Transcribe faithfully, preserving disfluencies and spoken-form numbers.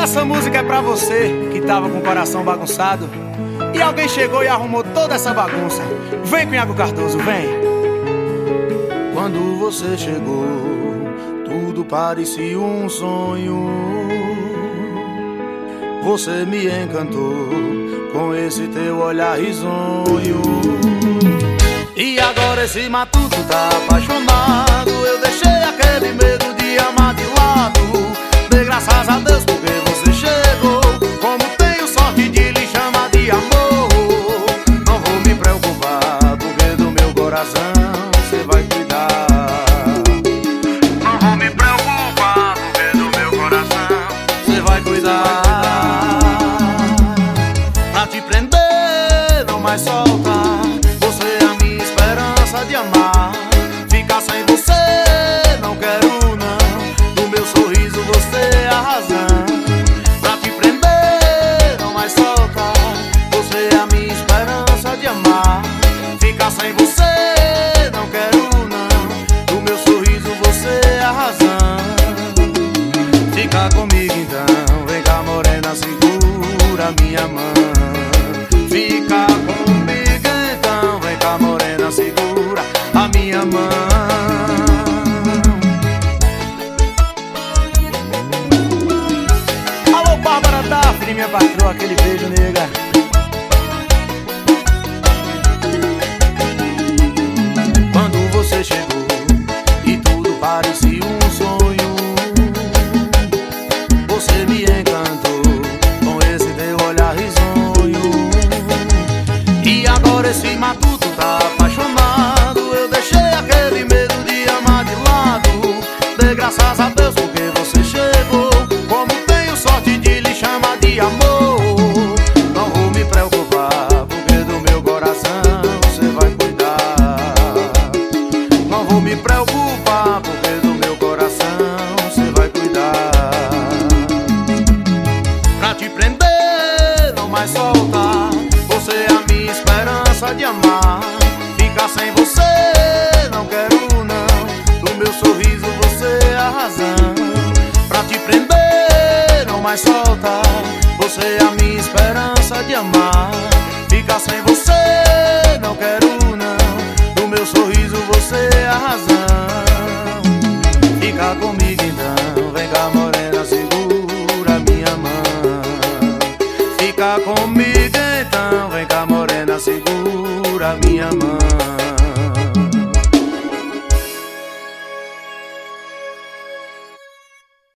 Essa música é pra você que tava com o coração bagunçado e alguém chegou e arrumou toda essa bagunça. Vem, Cunhago Cardoso, vem. Quando você chegou, tudo parecia um sonho. Você me encantou com esse teu olhar risonho. E agora esse matuto tá apaixonado. Eu deixei aquele medo de amar de lado. Dei graças a Deus porque você chegou. Como tenho sorte de lhe chamar de amor. Não vou me preocupar porque do meu coração você vai cuidar. Não vou me preocupar porque do meu coração você vai cuidar. Pra te prender, não mais soltar. Você é a minha esperança de amar. Ficar sem você não quero não. Do meu sorriso você é a razão. Pra te prender, não mais soltar. Você é a minha esperança de amar. Ficar sem você não quero não. Do meu sorriso você é a razão. Fica comigo então, vem cá morena, segura minha mão. Fica comigo então, vem cá morena, segura a minha mão. Alô, Bárbara Daphne, minha patroa, aquele beijo, nega. Quando você chegou e tudo parecia um sonho. Você me encantou com esse teu olhar risonho. E agora esse matuto tá apaixonado. Eu deixei aquele medo de amar de lado. Dei graças a Deus porque você chegou. Como tenho sorte de lhe chamar de amor. Não vou me preocupar porque do meu coração você vai cuidar. Não vou me preocupar porque do meu coração você vai cuidar. Pra te prender, não mais soltar. Você é a minha esperança de amar. Ficar sem você não quero não. Do meu sorriso você é a razão. Pra te prender, não mais soltar. Você é a minha esperança de amar. Ficar sem você não quero não. Do meu sorriso você é a razão. Fica comigo então, vem cá morena, segura minha mão. Fica comigo então, vem cá morena, segura minha mão.